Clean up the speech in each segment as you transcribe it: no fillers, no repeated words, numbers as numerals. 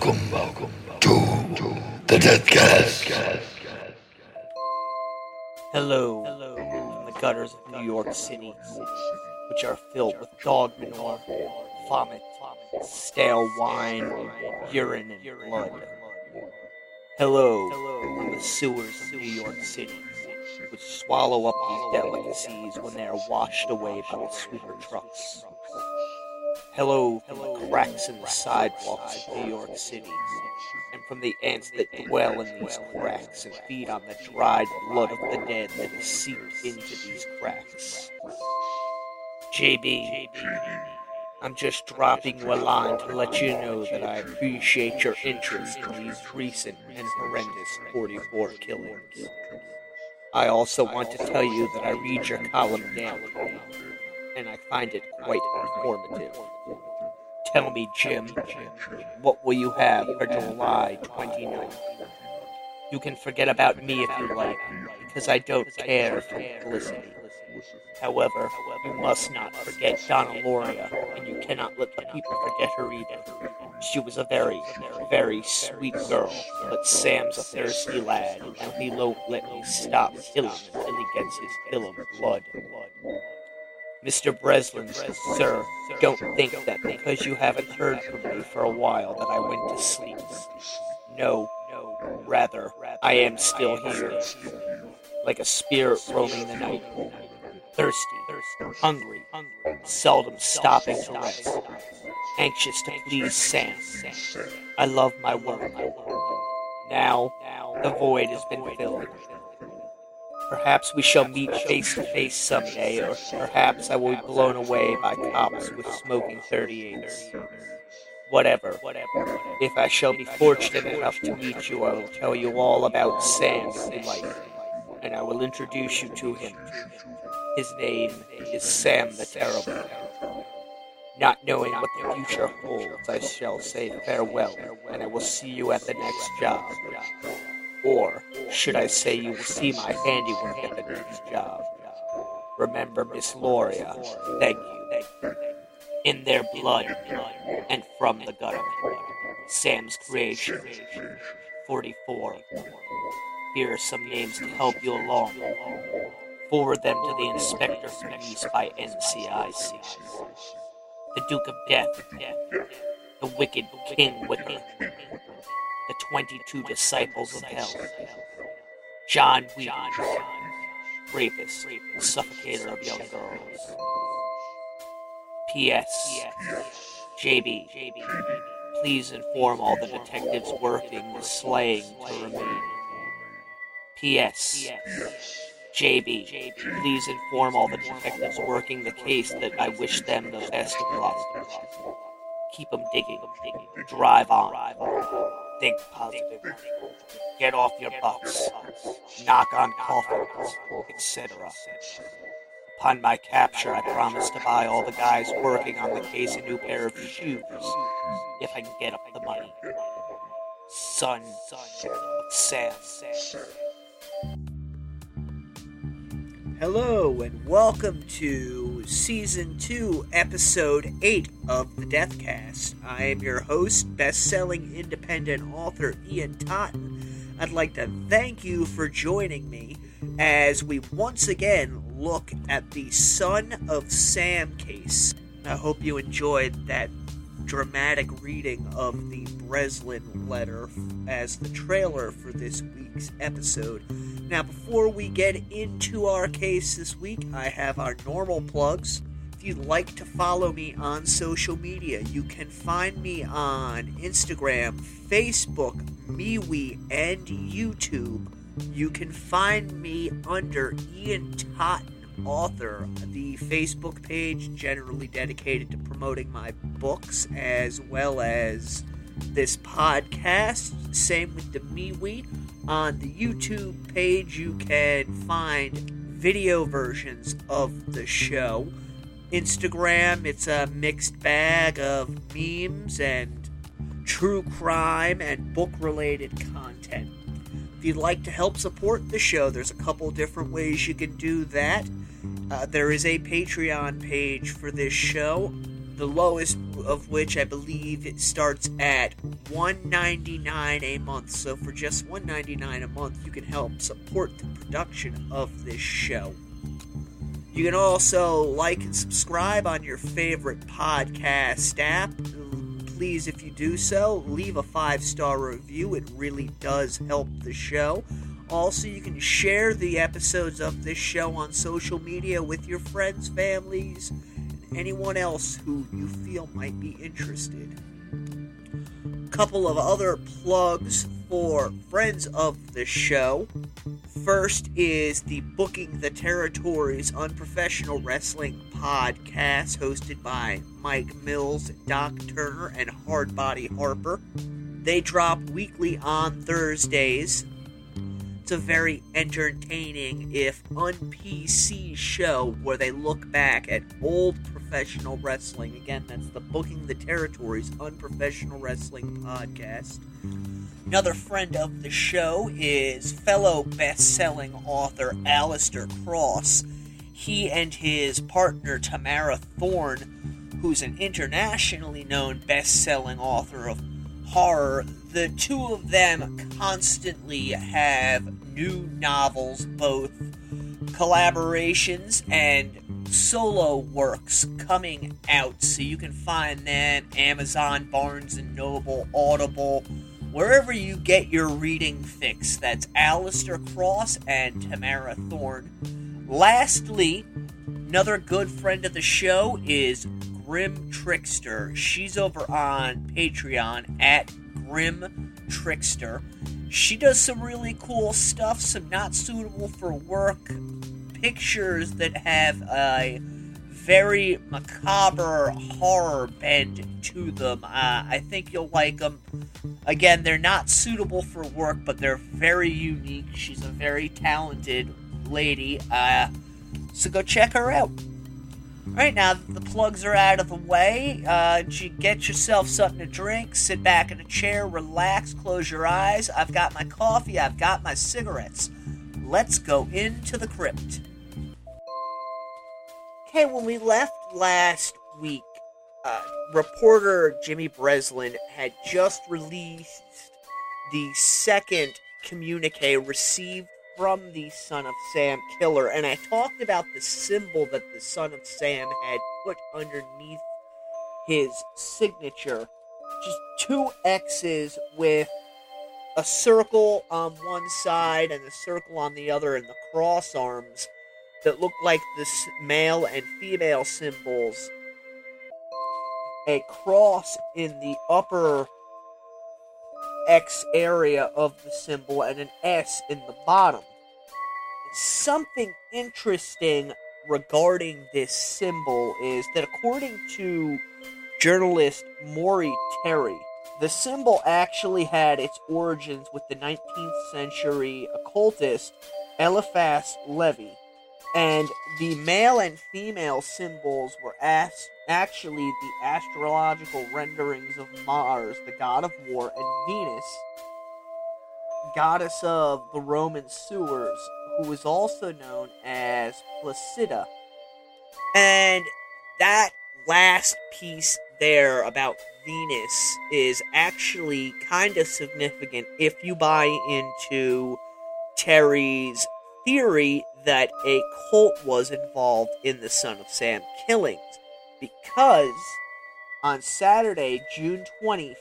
Welcome to the Deathcast. Hello from the gutters of New York City, which are filled with dog manure, vomit, stale wine, urine, and blood. Hello from the sewers of New York City, which swallow up these delicacies when they are washed away by the sweeper trucks. Hello from the cracks in the sidewalks of New York City, and from the ants that dwell in these cracks and feed on the dried blood of the dead that has seeped into these cracks. JB, I'm just dropping you a line to let you know that I appreciate your interest in these recent and horrendous 44 killings. I also want to tell you that I read your column daily, and I find it quite informative. Tell me, Jim, what will you have for July 29th? You can forget about me if you like, because I don't care for publicity. However, you must not forget Donna Loria, and you cannot let the people forget her either. She was a very, very sweet girl, but Sam's a thirsty lad, and he won't let me stop killing until he gets his fill of blood. Mr. Breslin, sir, don't think that because you haven't heard from me for a while that I went to sleep. No, rather, I am still here, like a spirit roaming the night, thirsty, hungry, seldom stopping to rest, anxious to please Sam. I love my work. Now, the void has been filled. Perhaps we shall meet face to face someday, or perhaps I will be blown away by cops with smoking 38s. Whatever. If I shall be fortunate enough to meet you, I will tell you all about Sam if you like, and I will introduce you to him. His name is Sam the Terrible. Not knowing what the future holds, I shall say farewell, and I will see you at the next job. Or should I say you will see my handiwork at the next job. Remember Miss Loria, thank you. In their blood, and from the gutter. Sam's creation, 44. Here are some names to help you along. Forward them to the Inspector for Police by NCIC. The Duke of Death, the Wicked King Wicked, the 22 Disciples of Hell, John Wheaton, rapist, suffocator of young girls. P.S. JB, please inform all the detectives working the slaying to remain. P.S. JB, please inform all the detectives working the case that I wish them the best of luck. Keep them digging, drive on, think positive, get off your butts, knock on coffins, etc. Upon my capture, I promise to buy all the guys working on the case a new pair of shoes, if I can get up the money. Son of Sam. Hello, and welcome to Season 2, Episode 8 of the Deathcast. I am your host, best-selling independent author Ian Totten. I'd like to thank you for joining me as we once again look at the Son of Sam case. I hope you enjoyed that dramatic reading of the Breslin letter as the trailer for this week's episode. Now, before we get into our case this week, I have our normal plugs. If you'd like to follow me on social media, you can find me on Instagram, Facebook, MeWe, and YouTube. You can find me under Ian Totten, author, the Facebook page generally dedicated to promoting my books as well as this podcast. Same with the MeWe. On the YouTube page, you can find video versions of the show. Instagram, it's a mixed bag of memes and true crime and book-related content. If you'd like to help support the show, there's a couple different ways you can do that. There is a Patreon page for this show. The lowest of which I believe it starts at $1.99 a month. So for just $1.99 a month, you can help support the production of this show. You can also like and subscribe on your favorite podcast app. Please, if you do so, leave a 5-star review. It really does help the show. Also, you can share the episodes of this show on social media with your friends, families, and anyone else who you feel might be interested. A couple of other plugs for friends of the show. First is the Booking the Territories Unprofessional Wrestling podcast, hosted by Mike Mills, Doc Turner, and Hardbody Harper. They drop weekly on Thursdays. It's a very entertaining, if un-PC show where they look back at old professional wrestling. Again, that's the Booking the Territories Unprofessional Wrestling podcast. Another friend of the show is fellow best-selling author Aleister Cross. He and his partner Tamara Thorne, who's an internationally known best-selling author of horror, the two of them constantly have new novels, both collaborations and solo works coming out, so you can find them Amazon, Barnes & Noble, Audible, wherever you get your reading fix. That's Aleister Cross and Tamara Thorne. Lastly, another good friend of the show is Grim Trickster. She's over on Patreon at Grim Trickster. She does some really cool stuff, some not suitable for work pictures that have a very macabre horror bend to them. I think you'll like them. Again, they're not suitable for work, but they're very unique. She's a very talented lady, so go check her out. Alright, now that the plugs are out of the way, get yourself something to drink, sit back in a chair, relax, close your eyes. I've got my coffee, I've got my cigarettes. Let's go into the crypt. Okay, when we left last week, reporter Jimmy Breslin had just released the second communique received from the Son of Sam killer, and I talked about the symbol that the Son of Sam had put underneath his signature. Just two X's with a circle on one side and a circle on the other, and the cross arms that look like the male and female symbols. A cross in the upper X area of the symbol and an S in the bottom. Something interesting regarding this symbol is that according to journalist Maury Terry, the symbol actually had its origins with the 19th century occultist Eliphas Levi, and the male and female symbols were actually the astrological renderings of Mars, the god of war, and Venus, goddess of the Roman sewers, who was also known as Placida. And that last piece there about Venus is actually kind of significant if you buy into Terry's theory that a cult was involved in the Son of Sam killings, because on Saturday, June 25th,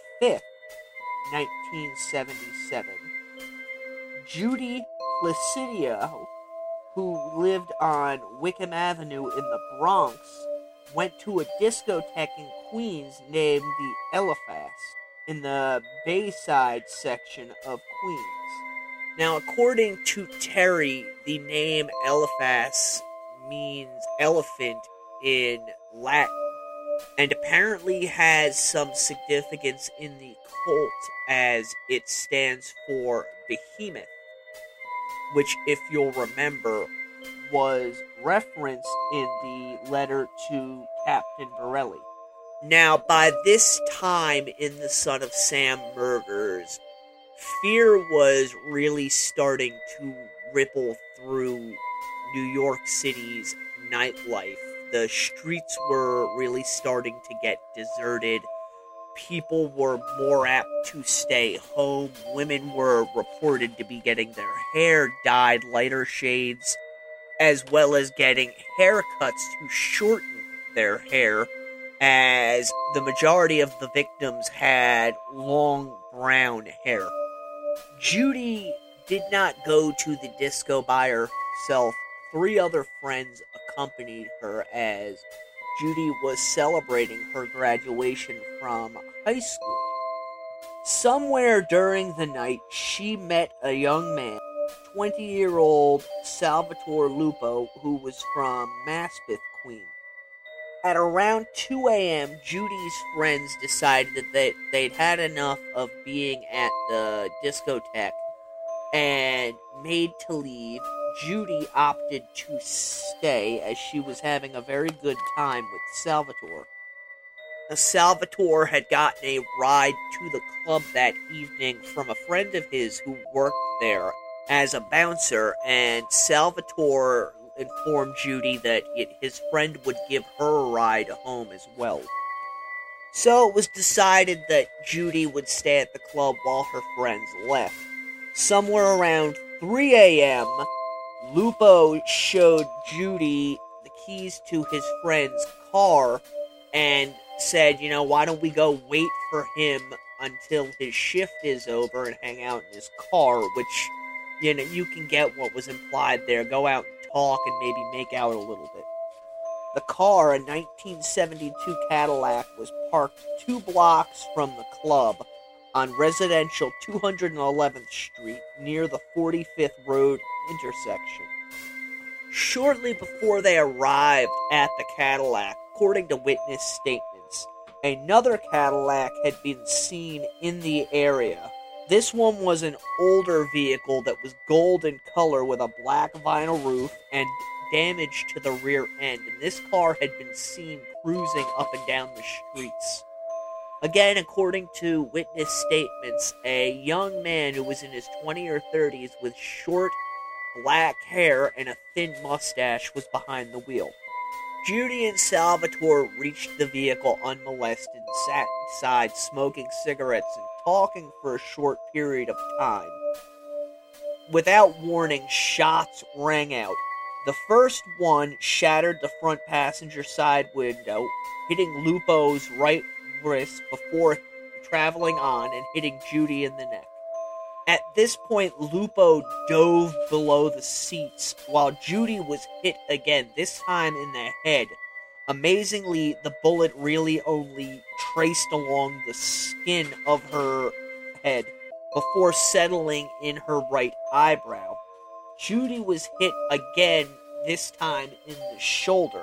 1977, Judy Placidia, who lived on Wickham Avenue in the Bronx, went to a discotheque in Queens named the Eliphas in the Bayside section of Queens. Now, according to Terry, the name Eliphas means elephant in Latin, and apparently has some significance in the cult as it stands for Behemoth, which, if you'll remember, was referenced in the letter to Captain Borelli. Now, by this time in the Son of Sam murders, fear was really starting to ripple through New York City's nightlife. the streets were really starting to get deserted. People were more apt to stay home. Women were reported to be getting their hair dyed lighter shades, as well as getting haircuts to shorten their hair, as the majority of the victims had long brown hair. Judy did not go to the disco by herself. 3 other friends accompanied her as Judy was celebrating her graduation from high school. Somewhere during the night, she met a young man, 20-year-old Salvatore Lupo, who was from Maspeth, Queens. At around 2 a.m., Judy's friends decided that they'd had enough of being at the discotheque and made to leave. Judy opted to stay as she was having a very good time with Salvatore. Salvatore had gotten a ride to the club that evening from a friend of his who worked there as a bouncer, and Salvatore informed Judy that his friend would give her a ride home as well. So it was decided that Judy would stay at the club while her friends left. Somewhere around 3 a.m., Lupo showed Judy the keys to his friend's car and said, why don't we go wait for him until his shift is over and hang out in his car, which, you can get what was implied there. Go out and talk and maybe make out a little bit. The car, a 1972 Cadillac, was parked 2 blocks from the club on residential 211th Street near the 45th Road intersection. Shortly before they arrived at the Cadillac, according to witness statements, another Cadillac had been seen in the area. This one was an older vehicle that was gold in color with a black vinyl roof and damage to the rear end, and this car had been seen cruising up and down the streets. Again, according to witness statements, a young man who was in his 20s or 30s with short black hair and a thin mustache was behind the wheel. Judy and Salvatore reached the vehicle unmolested and sat inside smoking cigarettes and talking for a short period of time. Without warning, shots rang out. The first one shattered the front passenger side window, hitting Lupo's right wrist before traveling on and hitting Judy in the neck. At this point, Lupo dove below the seats while Judy was hit again, this time in the head. Amazingly, the bullet really only traced along the skin of her head before settling in her right eyebrow. Judy was hit again, this time in the shoulder.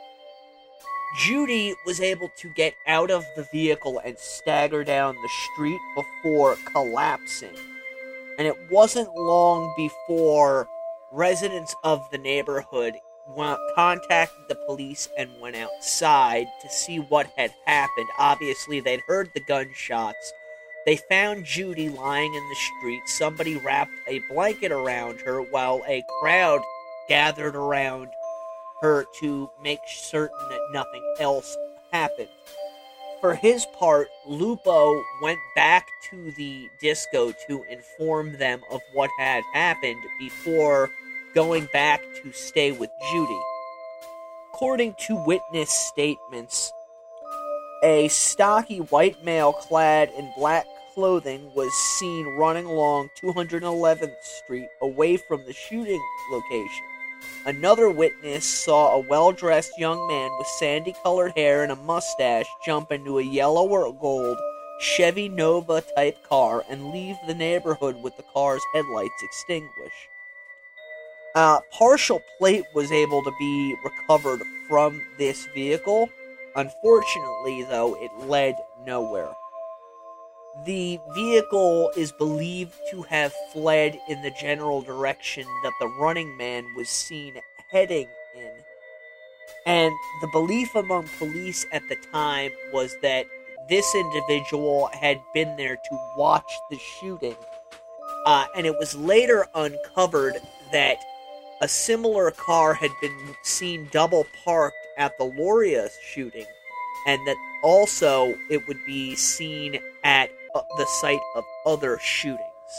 Judy was able to get out of the vehicle and stagger down the street before collapsing. And it wasn't long before residents of the neighborhood contacted the police and went outside to see what had happened. Obviously, they'd heard the gunshots. They found Judy lying in the street. Somebody wrapped a blanket around her while a crowd gathered around her to make certain that nothing else happened. For his part, Lupo went back to the disco to inform them of what had happened before going back to stay with Judy. According to witness statements, a stocky white male clad in black clothing was seen running along 211th Street away from the shooting location. Another witness saw a well-dressed young man with sandy-colored hair and a mustache jump into a yellow or gold Chevy Nova-type car and leave the neighborhood with the car's headlights extinguished. Partial plate was able to be recovered from this vehicle. Unfortunately, though, it led nowhere. The vehicle is believed to have fled in the general direction that the running man was seen heading in. And the belief among police at the time was that this individual had been there to watch the shooting. And it was later uncovered that a similar car had been seen double parked at the Loria shooting, and that also it would be seen at the site of other shootings.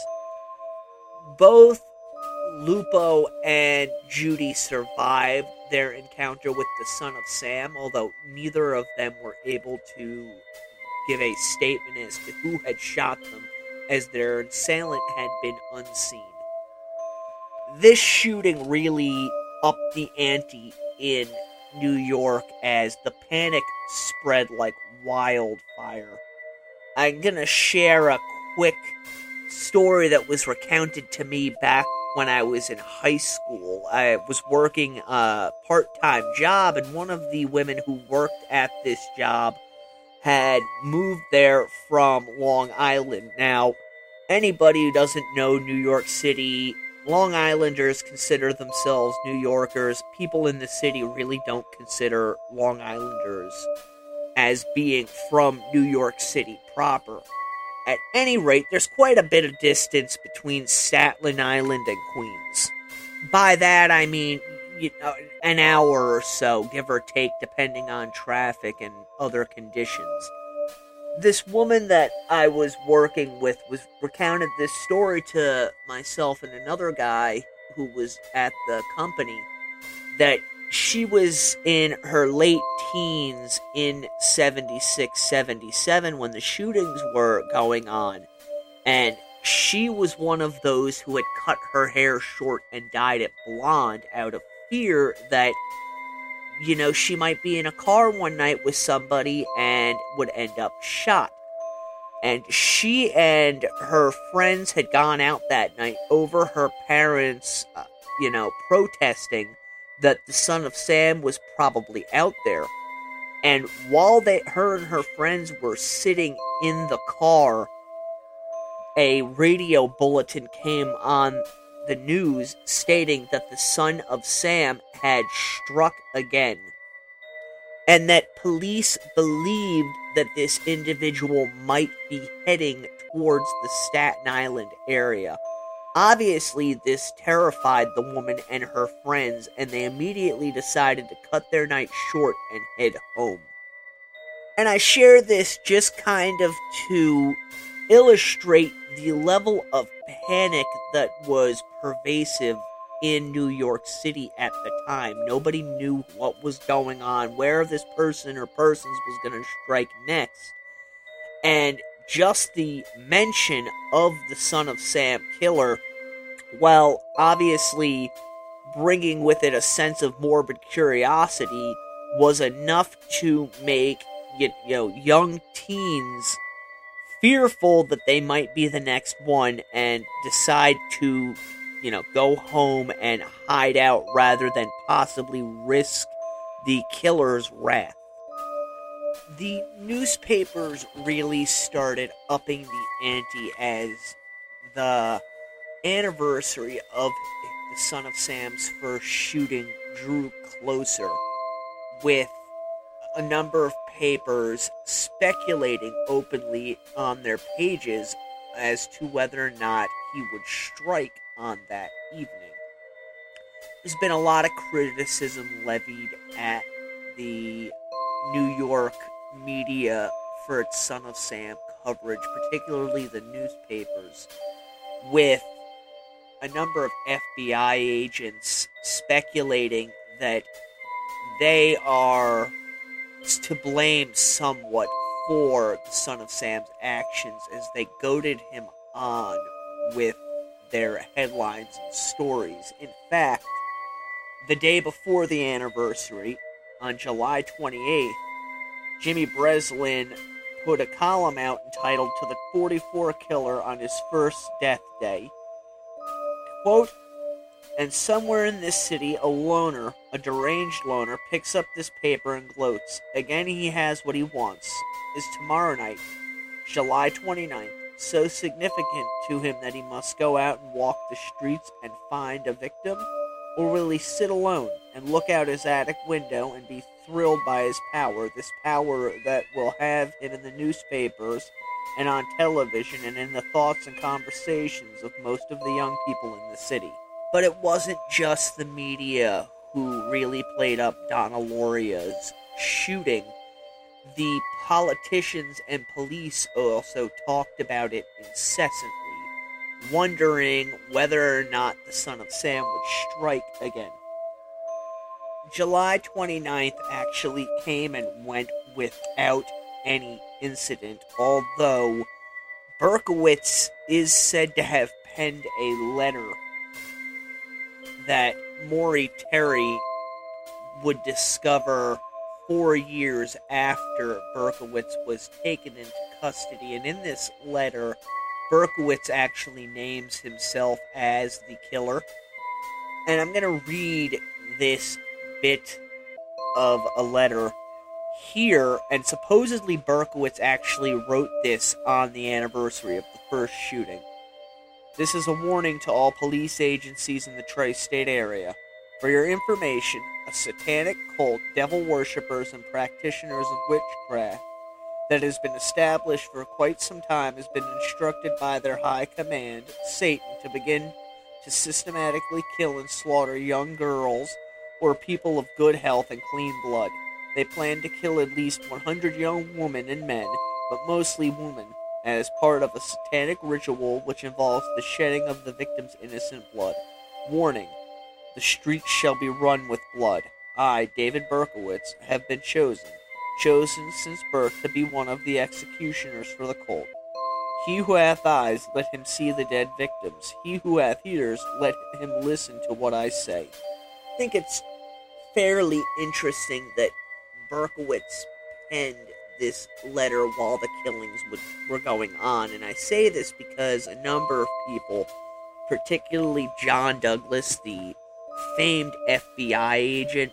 Both Lupo and Judy survived their encounter with the son of Sam, although neither of them were able to give a statement as to who had shot them, as their assailant had been unseen. This shooting really upped the ante in New York as the panic spread like wildfire. I'm gonna share a quick story that was recounted to me back when I was in high school. I was working a part-time job, and one of the women who worked at this job had moved there from Long Island. Now, anybody who doesn't know New York City, Long Islanders consider themselves New Yorkers. People in the city really don't consider Long Islanders as being from New York City proper. At any rate, there's quite a bit of distance between Staten Island and Queens. By that, I mean, an hour or so, give or take, depending on traffic and other conditions. This woman that I was working with recounted this story to myself and another guy who was at the company, that she was in her late teens in 76, 77 when the shootings were going on, and she was one of those who had cut her hair short and dyed it blonde out of fear that, she might be in a car one night with somebody and would end up shot. And she and her friends had gone out that night over her parents, protesting that the son of Sam was probably out there. And while her and her friends were sitting in the car, a radio bulletin came on the news stating that the son of Sam had struck again, and that police believed that this individual might be heading towards the Staten Island area. Obviously, this terrified the woman and her friends, and they immediately decided to cut their night short and head home. And I share this just kind of to illustrate the level of panic that was pervasive in New York City at the time. Nobody knew what was going on, where this person or persons was going to strike next. And just the mention of the son of Sam killer, while obviously bringing with it a sense of morbid curiosity, was enough to make young teens fearful that they might be the next one and decide to go home and hide out rather than possibly risk the killer's wrath. The newspapers really started upping the ante as the anniversary of the son of Sam's first shooting drew closer, with a number of papers speculating openly on their pages as to whether or not he would strike on that evening. There's been a lot of criticism levied at the New York media for its Son of Sam coverage, particularly the newspapers, with a number of FBI agents speculating that they are to blame somewhat for the Son of Sam's actions, as they goaded him on with their headlines and stories. In fact, the day before the anniversary, on July 28th, Jimmy Breslin put a column out entitled "To the 44 Killer on His First Death Day." Quote, "And somewhere in this city, a loner, a deranged loner, picks up this paper and gloats. Again he has what he wants. Is tomorrow night, July 29th, so significant to him that he must go out and walk the streets and find a victim? Or will he sit alone and look out his attic window and be thrilled by his power, this power that will have him in the newspapers and on television and in the thoughts and conversations of most of the young people in the city?" But it wasn't just the media who really played up Donna Loria's shooting, the politicians and police also talked about it incessantly, wondering whether or not the Son of Sam would strike again. July 29th actually came and went without any incident, although Berkowitz is said to have penned a letter that Maury Terry would discover 4 years after Berkowitz was taken into custody. And in this letter, Berkowitz actually names himself as the killer. And I'm going to read this bit of a letter here, and supposedly Berkowitz actually wrote this on the anniversary of the first shooting. This is a warning to all police agencies in the tri-state area. For your information, a satanic cult, devil worshippers, and practitioners of witchcraft that has been established for quite some time has been instructed by their high command, Satan, to begin to systematically kill and slaughter young girls or people of good health and clean blood. They plan to kill at least 100 young women and men, but mostly women, as part of a satanic ritual which involves the shedding of the victim's innocent blood. Warning: the streets shall be run with blood. I, David Berkowitz, have been chosen since birth to be one of the executioners for the cult. He who hath eyes, let him see the dead victims. He who hath ears, let him listen to what I say. I think it's fairly interesting that Berkowitz penned this letter while the killings were going on, and I say this because a number of people, particularly John Douglas, the famed FBI agent,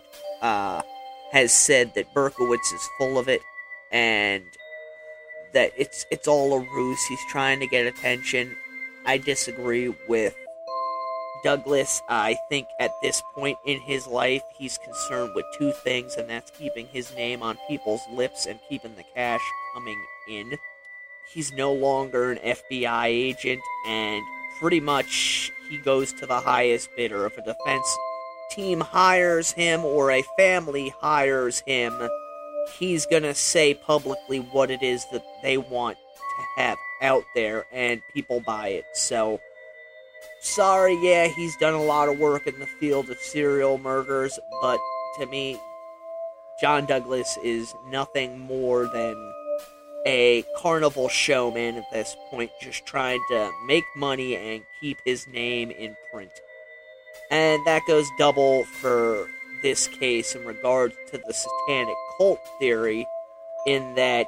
has said that Berkowitz is full of it, and that it's all a ruse. He's trying to get attention. I disagree with Douglas. I think at this point in his life, he's concerned with two things, and that's keeping his name on people's lips and keeping the cash coming in. He's no longer an FBI agent, and pretty much he goes to the highest bidder. If a defense team hires him or a family hires him, he's gonna say publicly what it is that they want to have out there, and people buy it. So, sorry, yeah, he's done a lot of work in the field of serial murders, but to me, John Douglas is nothing more than a carnival showman at this point, just trying to make money and keep his name in print. And that goes double for this case in regards to the satanic cult theory, in that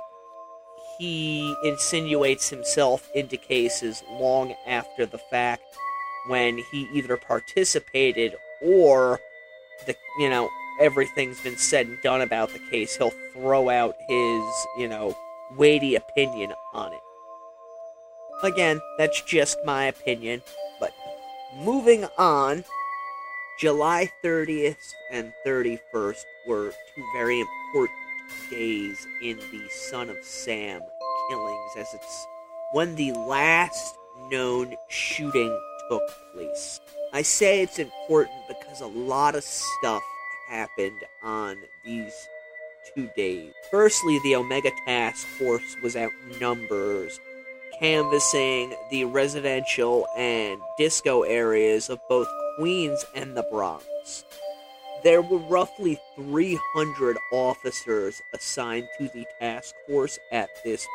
he insinuates himself into cases long after the fact, when he either participated or everything's been said and done about the case. He'll throw out his, weighty opinion on it. Again, that's just my opinion, but moving on, July 30th and 31st were two very important days in the Son of Sam killings, as it's when the last known shooting took place. I say it's important because a lot of stuff happened on these 2 days. Firstly, the Omega Task Force was out in numbers, canvassing the residential and disco areas of both Queens and the Bronx. There were roughly 300 officers assigned to the task force at this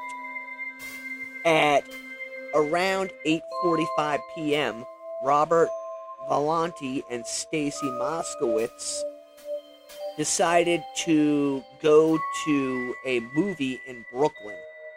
point. At around 8:45 p.m., Robert Valenti and Stacy Moskowitz decided to go to a movie in Brooklyn,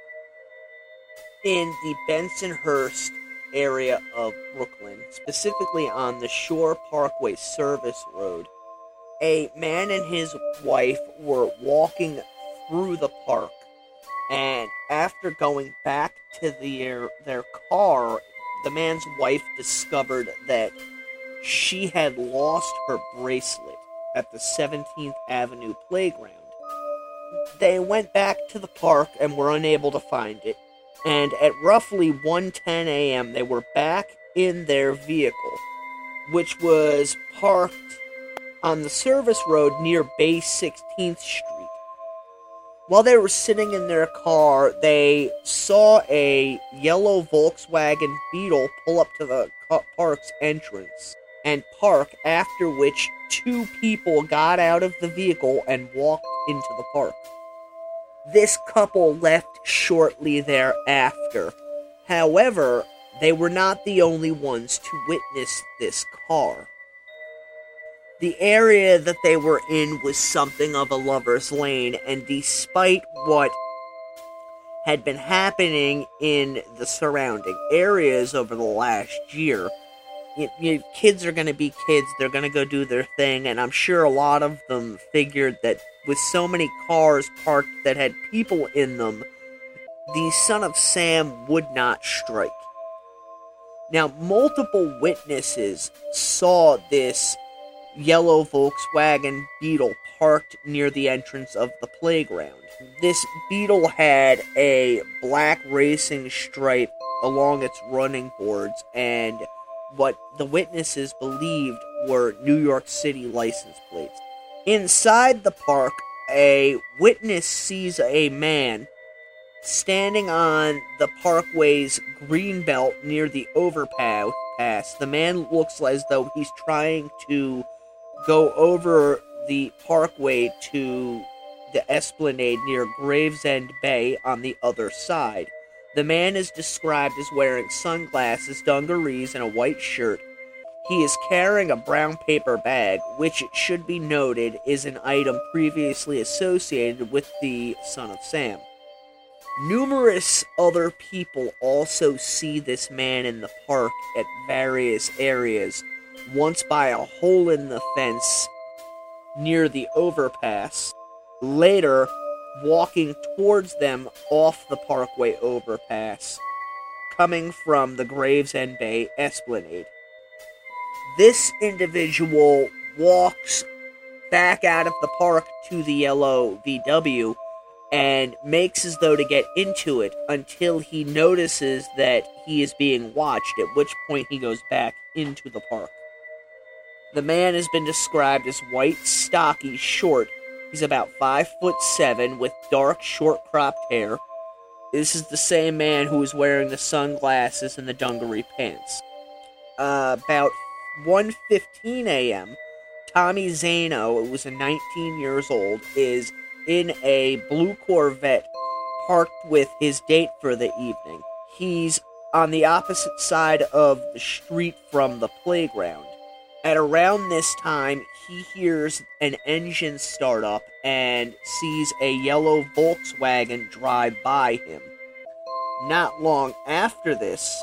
in the Bensonhurst area of Brooklyn, specifically on the Shore Parkway Service Road. A man and his wife were walking through the park, and after going back to their car, the man's wife discovered that she had lost her bracelet at the 17th Avenue playground. They went back to the park and were unable to find it, and at roughly 1:10 a.m. they were back in their vehicle, which was parked on the service road near Bay 16th Street. While they were sitting in their car, they saw a yellow Volkswagen Beetle pull up to the park's entrance and park, after which two people got out of the vehicle and walked into the park. This couple left shortly thereafter. However, they were not the only ones to witness this car. The area that they were in was something of a lover's lane, and despite what had been happening in the surrounding areas over the last year, kids are going to be kids, they're going to go do their thing, and I'm sure a lot of them figured that with so many cars parked that had people in them, the Son of Sam would not strike. Now, multiple witnesses saw this yellow Volkswagen Beetle parked near the entrance of the playground. This Beetle had a black racing stripe along its running boards and what the witnesses believed were New York City license plates. Inside the park, a witness sees a man standing on the parkway's green belt near the overpass. The man looks as though he's trying to go over the parkway to the Esplanade near Gravesend Bay on the other side. The man is described as wearing sunglasses, dungarees, and a white shirt. He is carrying a brown paper bag, which, it should be noted, is an item previously associated with the Son of Sam. Numerous other people also see this man in the park at various areas, once by a hole in the fence near the overpass, later walking towards them off the parkway overpass, coming from the Gravesend Bay Esplanade. This individual walks back out of the park to the yellow VW and makes as though to get into it until he notices that he is being watched, at which point he goes back into the park. The man has been described as white, stocky, short. He's about 5'7" with dark, short-cropped hair. This is the same man who was wearing the sunglasses and the dungaree pants. About 1:15 a.m., Tommy Zano, who was 19 years old, is in a blue Corvette parked with his date for the evening. He's on the opposite side of the street from the playground. At around this time, he hears an engine start up and sees a yellow Volkswagen drive by him. Not long after this,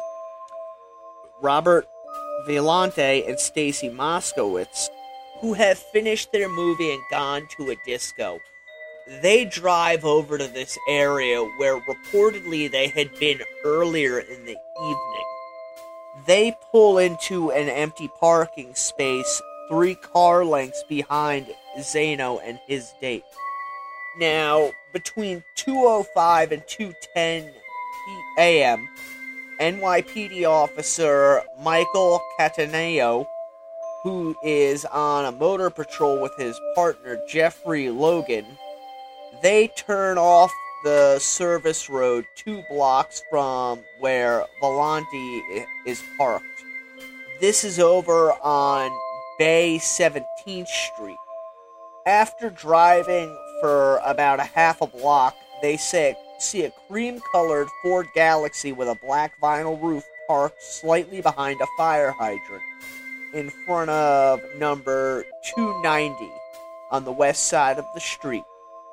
Robert Violante and Stacy Moskowitz, who have finished their movie and gone to a disco, they drive over to this area where reportedly they had been earlier in the evening. They pull into an empty parking space 3 car lengths behind Zano and his date. Now, between 2:05 and 2:10 a.m., NYPD officer Michael Cataneo, who is on a motor patrol with his partner Jeffrey Logan, they turn off the service road 2 blocks from where Volante is parked. This is over on Bay 17th Street. After driving for about a half a block, they see a cream-colored Ford Galaxy with a black vinyl roof parked slightly behind a fire hydrant in front of number 290 on the west side of the street.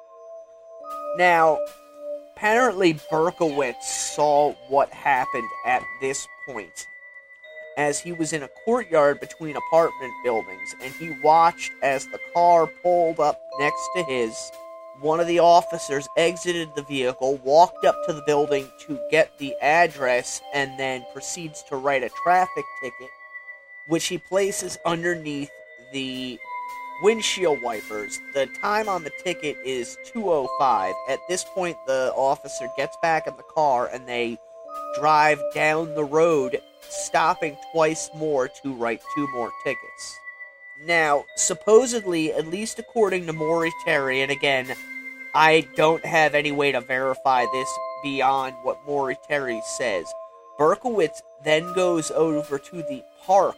Now, apparently Berkowitz saw what happened at this point, as he was in a courtyard between apartment buildings, and he watched as the car pulled up next to his. One of the officers exited the vehicle, walked up to the building to get the address, and then proceeds to write a traffic ticket, which he places underneath the windshield wipers. The time on the ticket is 2:05. At this point, the officer gets back in the car, and they drive down the road, stopping twice more to write 2 more tickets. Now, supposedly, at least according to Maury Terry, and again, I don't have any way to verify this beyond what Maury Terry says, Berkowitz then goes over to the park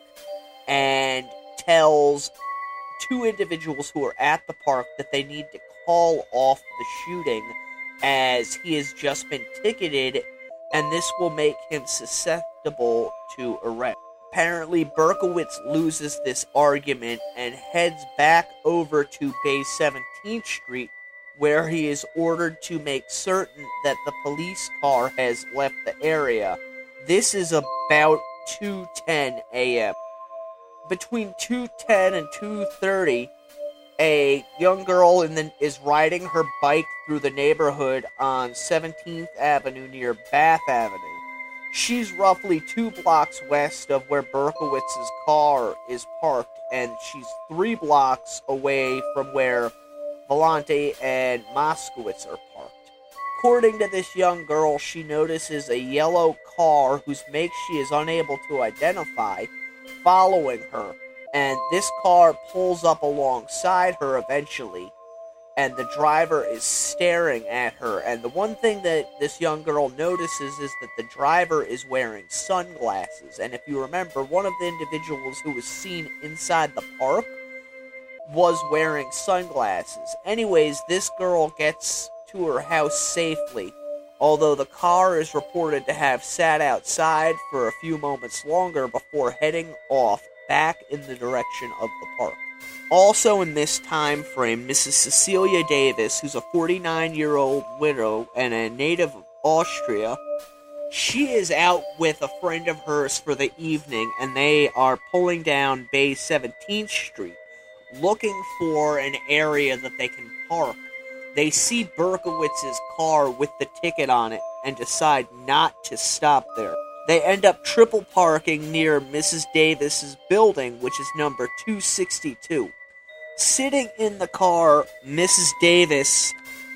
and tells two individuals who are at the park that they need to call off the shooting as he has just been ticketed, and this will make him susceptible to arrest. Apparently, Berkowitz loses this argument and heads back over to Bay 17th Street, where he is ordered to make certain that the police car has left the area. This is about 2:10 a.m. Between 2:10 and 2:30, a young girl is riding her bike through the neighborhood on 17th Avenue near Bath Avenue. She's roughly 2 blocks west of where Berkowitz's car is parked, and she's 3 blocks away from where Volante and Moskowitz are parked. According to this young girl, she notices a yellow car whose make she is unable to identify following her, and this car pulls up alongside her eventually, and the driver is staring at her. And the one thing that this young girl notices is that the driver is wearing sunglasses. And if you remember, one of the individuals who was seen inside the park was wearing sunglasses. Anyways, this girl gets to her house safely, although the car is reported to have sat outside for a few moments longer before heading off back in the direction of the park. Also in this time frame, Mrs. Cecilia Davis, who's a 49-year-old widow and a native of Austria, she is out with a friend of hers for the evening, and they are pulling down Bay 17th Street, looking for an area that they can park. They see Berkowitz's car with the ticket on it and decide not to stop there. They end up triple parking near Mrs. Davis's building, which is number 262. Sitting in the car, Mrs. Davis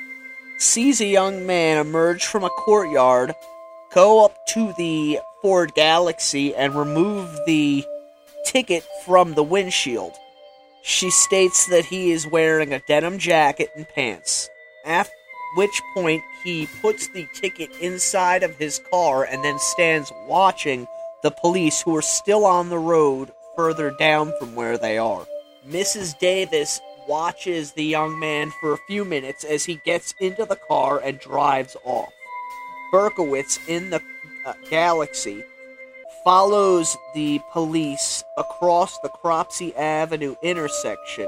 sees a young man emerge from a courtyard, go up to the Ford Galaxy, and remove the ticket from the windshield. She states that he is wearing a denim jacket and pants, at which point he puts the ticket inside of his car and then stands watching the police, who are still on the road further down from where they are. Mrs. Davis watches the young man for a few minutes as he gets into the car and drives off. Berkowitz, in the Galaxy, follows the police across the Cropsey Avenue intersection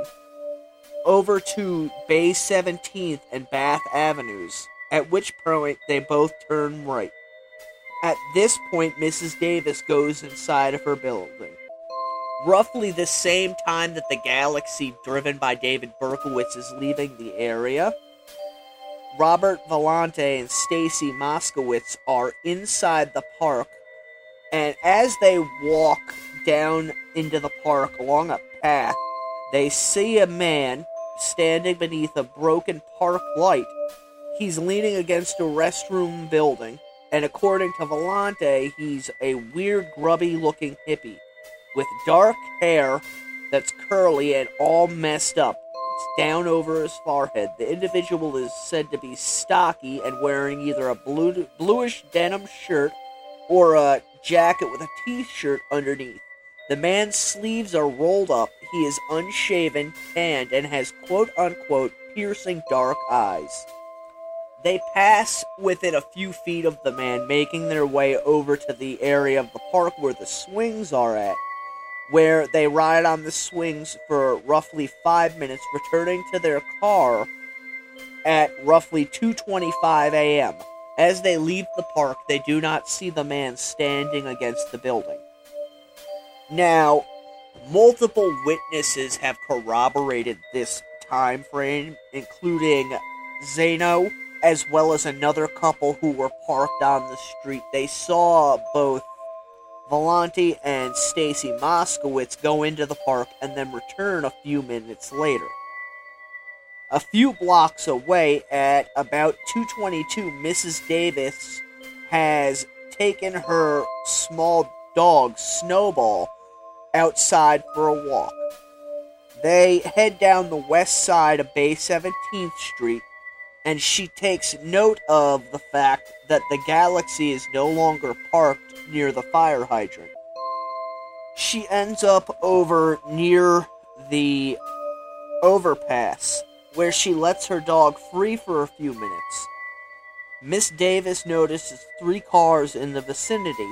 over to Bay 17th and Bath Avenues, at which point they both turn right. At this point, Mrs. Davis goes inside of her building. Roughly the same time that the Galaxy, driven by David Berkowitz, is leaving the area, Robert Volante and Stacy Moskowitz are inside the park, and as they walk down into the park along a path, they see a man standing beneath a broken park light. He's leaning against a restroom building, and according to Volante, he's a weird, grubby-looking hippie with dark hair that's curly and all messed up. It's down over his forehead. The individual is said to be stocky and wearing either a bluish denim shirt or a jacket with a t-shirt underneath. The man's sleeves are rolled up. He is unshaven, tanned, and has quote-unquote piercing dark eyes. They pass within a few feet of the man, making their way over to the area of the park where the swings are at, where they ride on the swings for roughly 5 minutes, returning to their car at roughly 2:25 a.m. As they leave the park, they do not see the man standing against the building. Now, multiple witnesses have corroborated this time frame, including Zeno, as well as another couple who were parked on the street. They saw both Volante and Stacy Moskowitz go into the park and then return a few minutes later. A few blocks away, at about 2:22, Mrs. Davis has taken her small dog, Snowball, outside for a walk. They head down the west side of Bay 17th Street, and she takes note of the fact that the Galaxy is no longer parked near the fire hydrant. She ends up over near the overpass, where she lets her dog free for a few minutes. Miss Davis notices 3 cars in the vicinity: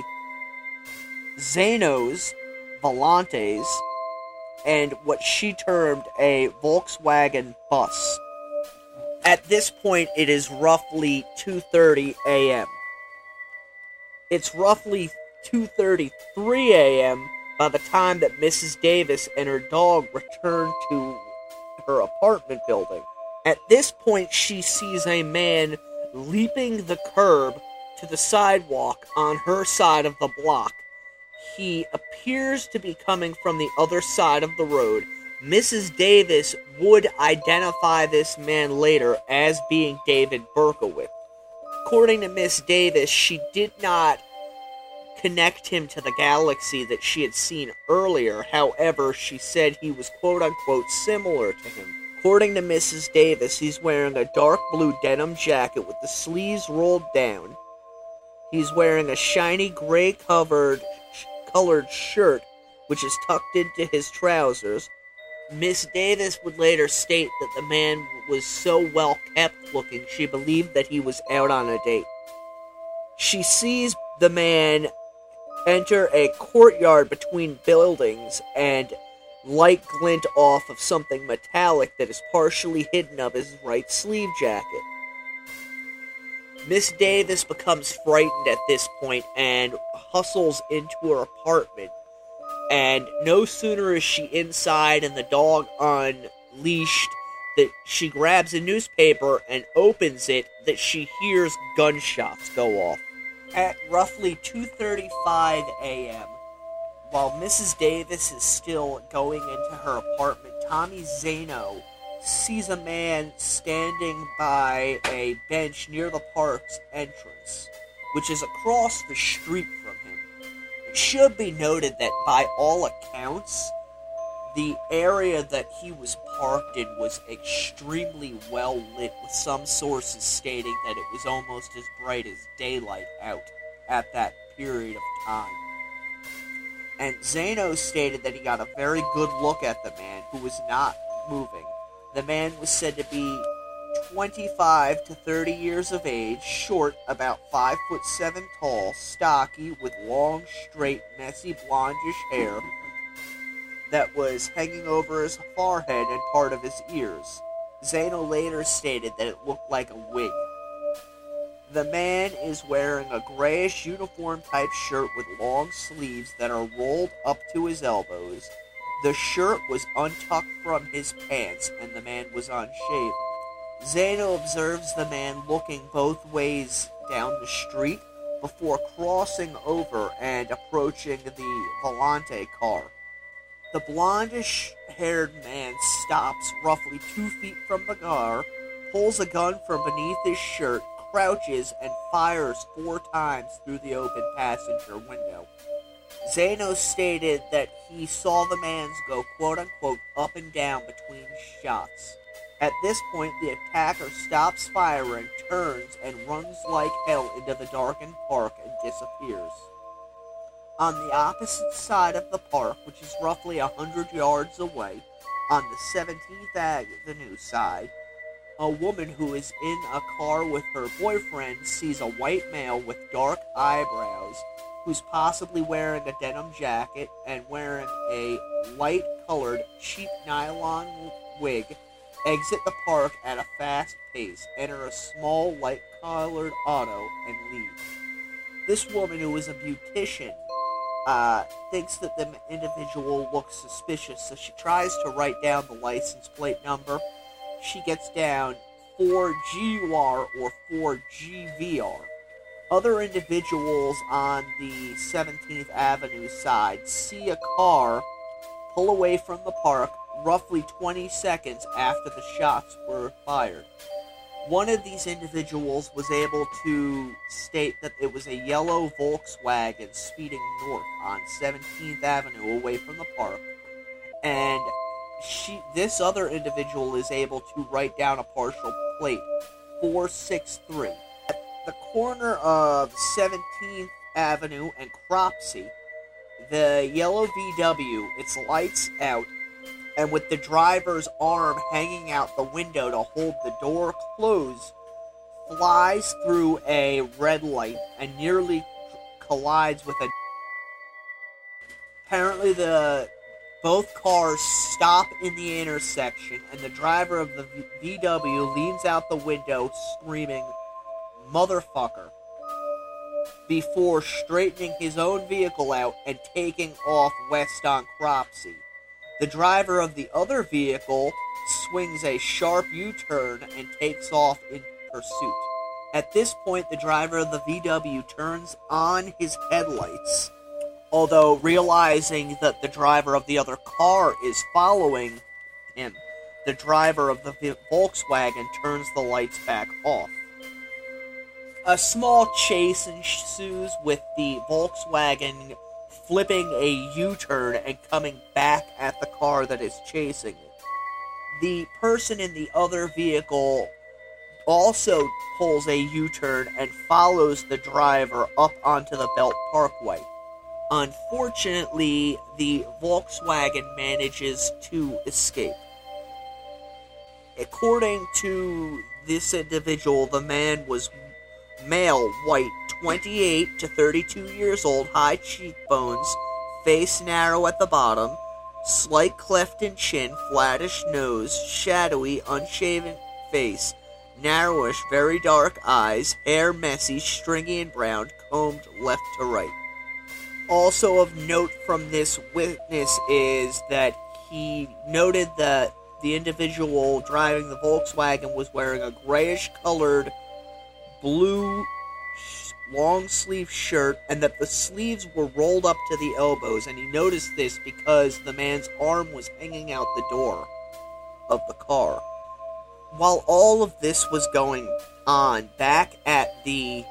Zano's, Volante's, and what she termed a Volkswagen bus. At this point, it is roughly 2:30 a.m. It's roughly 2:33 a.m. by the time that Mrs. Davis and her dog return to her apartment building. At this point, she sees a man leaping the curb to the sidewalk on her side of the block. He appears to be coming from the other side of the road. Mrs. Davis would identify this man later as being David Berkowitz. According to Miss Davis, she did not connect him to the Galaxy that she had seen earlier. However, she said he was quote-unquote similar to him. According to Mrs. Davis, he's wearing a dark blue denim jacket with the sleeves rolled down. He's wearing a shiny gray colored shirt, which is tucked into his trousers. Miss Davis would later state that the man was so well kept looking, she believed that he was out on a date. She sees the man enter a courtyard between buildings and light glint off of something metallic that is partially hidden of his right sleeve jacket. Miss Davis becomes frightened at this point and hustles into her apartment. And no sooner is she inside and the dog unleashed that she grabs a newspaper and opens it, that she hears gunshots go off. At roughly 2:35 a.m., while Mrs. Davis is still going into her apartment, Tommy Zano sees a man standing by a bench near the park's entrance, which is across the street from him. It should be noted that by all accounts, the area that he was parked in was extremely well lit, with some sources stating that it was almost as bright as daylight out at that period of time. And Zano stated that he got a very good look at the man, who was not moving. The man was said to be 25 to 30 years of age, short, about 5'7" tall, stocky, with long, straight, messy, blondish hair that was hanging over his forehead and part of his ears. Zano later stated that it looked like a wig. The man is wearing a grayish uniform-type shirt with long sleeves that are rolled up to his elbows. The shirt was untucked from his pants, and the man was unshaven. Zano observes the man looking both ways down the street before crossing over and approaching the Volante car. The blondish-haired man stops roughly 2 feet from the car, pulls a gun from beneath his shirt, crouches, and fires 4 times through the open passenger window. Zano stated that he saw the man go quote-unquote up and down between shots. At this point, the attacker stops firing, turns, and runs like hell into the darkened park and disappears. On the opposite side of the park, which is roughly 100 yards away, on the 17th Avenue side, a woman who is in a car with her boyfriend sees a white male with dark eyebrows who's possibly wearing a denim jacket and wearing a light-colored, cheap nylon wig exit the park at a fast pace, enter a small, light-colored auto, and leave. This woman, who is a beautician, thinks that the individual looks suspicious, so she tries to write down the license plate number. She gets down 4GUR or 4GVR. Other individuals on the 17th Avenue side see a car pull away from the park roughly 20 seconds after the shots were fired. One of these individuals was able to state that it was a yellow Volkswagen speeding north on 17th Avenue away from the park, and this other individual is able to write down a partial plate, 463. At the corner of 17th Avenue and Cropsey, the yellow VW, its lights out, and with the driver's arm hanging out the window to hold the door closed, flies through a red light and nearly collides with a... Apparently both cars stop in the intersection, and the driver of the VW leans out the window screaming, "Motherfucker," before straightening his own vehicle out and taking off west on Cropsey. The driver of the other vehicle swings a sharp U-turn and takes off in pursuit. At this point, the driver of the VW turns on his headlights, although realizing that the driver of the other car is following him. The driver of the Volkswagen turns the lights back off. A small chase ensues, with the Volkswagen flipping a U-turn and coming back at the car that is chasing it. The person in the other vehicle also pulls a U-turn and follows the driver up onto the Belt Parkway. Unfortunately, the Volkswagen manages to escape. According to this individual, the man was male, white, 28 to 32 years old, high cheekbones, face narrow at the bottom, slight cleft in chin, flattish nose, shadowy, unshaven face, narrowish, very dark eyes, hair messy, stringy and brown, combed left to right. Also of note from this witness is that he noted that the individual driving the Volkswagen was wearing a grayish-colored blue long-sleeve shirt, and that the sleeves were rolled up to the elbows, and he noticed this because the man's arm was hanging out the door of the car. While all of this was going on, back at the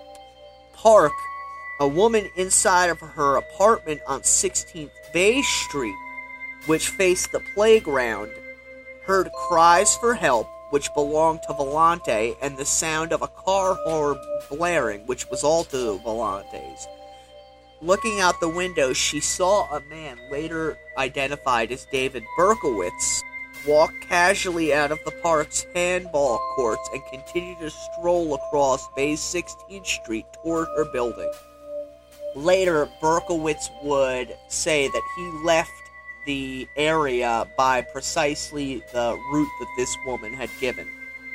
park, a woman inside of her apartment on 16th Bay Street, which faced the playground, heard cries for help, which belonged to Volante, and the sound of a car horn blaring, which was also Volante's. Looking out the window, she saw a man, later identified as David Berkowitz, walk casually out of the park's handball courts and continue to stroll across Bay's 16th Street toward her building. Later, Berkowitz would say that he left the area by precisely the route that this woman had given.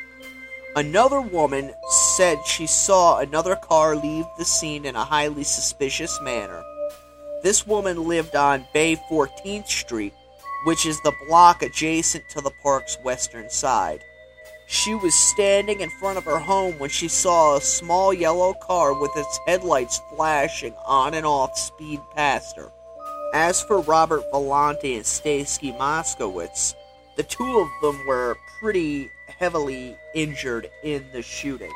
Another woman said she saw another car leave the scene in a highly suspicious manner. This woman lived on Bay 14th Street, which is the block adjacent to the park's western side. She was standing in front of her home when she saw a small yellow car with its headlights flashing on and off speed past her. As for Robert Volante and Stacy Moskowitz, the two of them were pretty heavily injured in the shooting.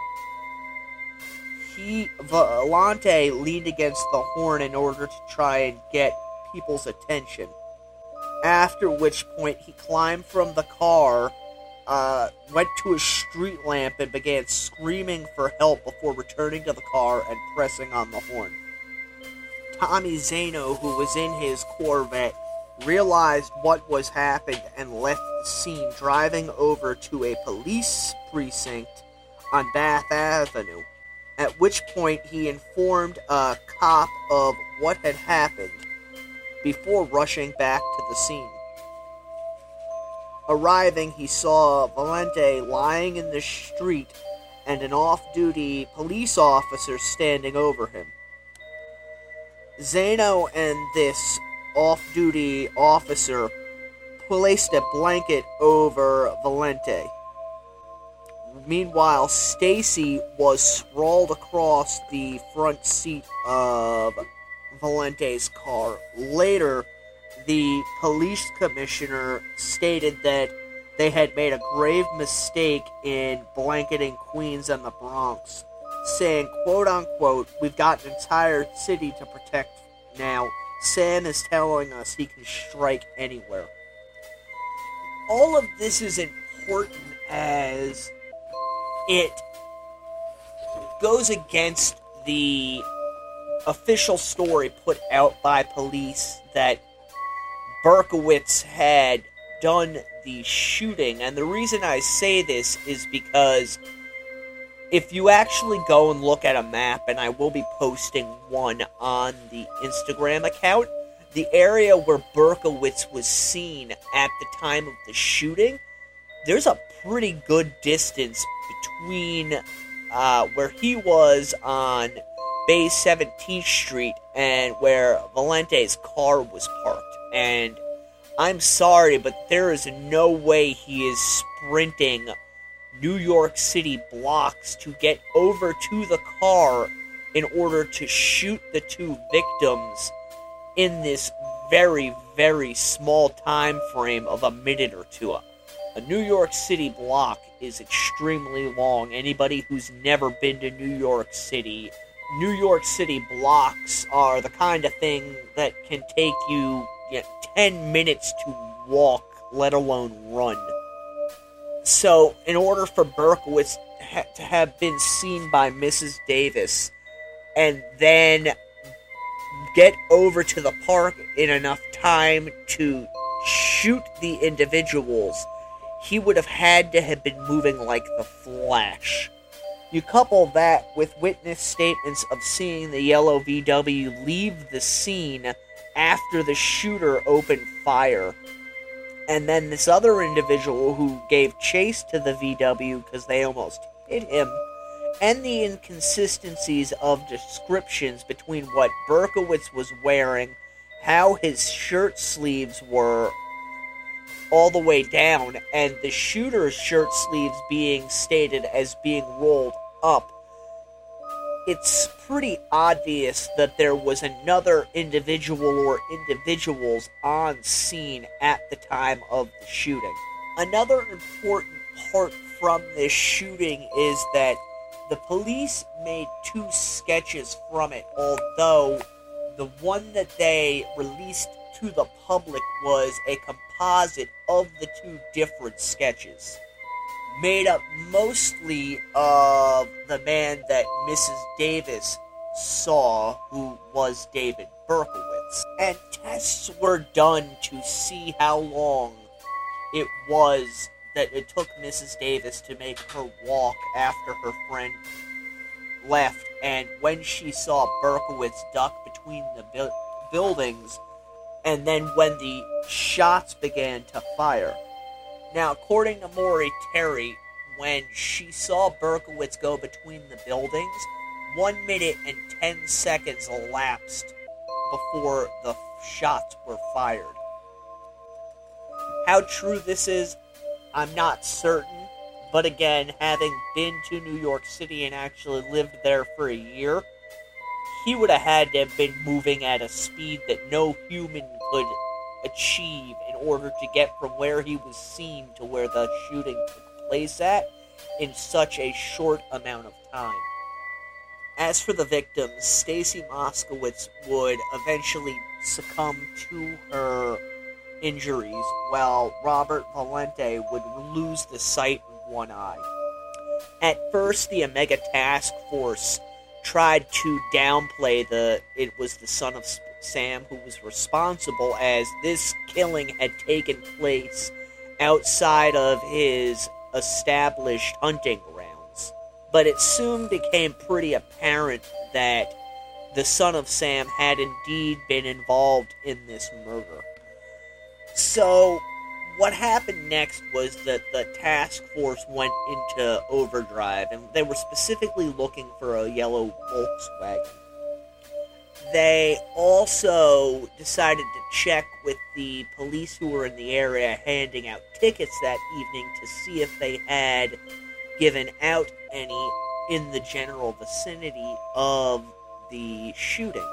Volante leaned against the horn in order to try and get people's attention, after which point he climbed from the car, went to a street lamp and began screaming for help before returning to the car and pressing on the horn. Tommy Zano, who was in his Corvette, realized what was happened and left the scene, driving over to a police precinct on Bath Avenue, at which point he informed a cop of what had happened before rushing back to the scene. Arriving, he saw Volante lying in the street and an off-duty police officer standing over him. Zano and this off-duty officer placed a blanket over Volante. Meanwhile, Stacy was sprawled across the front seat of Volante's car. Later, the police commissioner stated that they had made a grave mistake in blanketing Queens and the Bronx, saying, quote-unquote, "We've got an entire city to protect now. Sam is telling us he can strike anywhere." all of this is important as it goes against the official story put out by police that Berkowitz had done the shooting. And the reason I say this is because if you actually go and look at a map, and I will be posting one on the Instagram account, the area where Berkowitz was seen at the time of the shooting, there's a pretty good distance between where he was on Bay 17th Street and where Valente's car was parked. And I'm sorry, but there is no way he is sprinting New York City blocks to get over to the car in order to shoot the two victims in this very, very small time frame of a minute or two. A New York City block is extremely long. Anybody who's never been to New York City blocks are the kind of thing that can take you 10 minutes to walk, let alone run. So, in order for Berkowitz to have been seen by Mrs. Davis and then get over to the park in enough time to shoot the individuals, he would have had to have been moving like the Flash. You couple that with witness statements of seeing the yellow VW leave the scene after the shooter opened fire, and then this other individual who gave chase to the VW because they almost hit him, and the inconsistencies of descriptions between what Berkowitz was wearing, how his shirt sleeves were all the way down, and the shooter's shirt sleeves being stated as being rolled up, it's pretty obvious that there was another individual or individuals on scene at the time of the shooting. Another important part from this shooting is that the police made two sketches from it, although the one that they released to the public was a composite of the two different sketches, made up mostly of the man that Mrs. Davis saw, who was David Berkowitz. And tests were done to see how long it was that it took Mrs. Davis to make her walk after her friend left, and when she saw Berkowitz duck between the buildings, and then when the shots began to fire. Now, according to Maury Terry, when she saw Berkowitz go between the buildings, 1 minute and 10 seconds elapsed before the shots were fired. How true this is, I'm not certain, but again, having been to New York City and actually lived there for a year, he would have had to have been moving at a speed that no human could achieve in order to get from where he was seen to where the shooting took place at in such a short amount of time. As for the victims, Stacy Moskowitz would eventually succumb to her injuries, while Robert Valente would lose the sight of one eye. At first, the Omega Task Force tried to downplay it was the son of Sam who was responsible, as this killing had taken place outside of his established hunting grounds. But it soon became pretty apparent that the son of Sam had indeed been involved in this murder. So, what happened next was that the task force went into overdrive, and they were specifically looking for a yellow Volkswagen. They also decided to check with the police who were in the area handing out tickets that evening to see if they had given out any in the general vicinity of the shooting.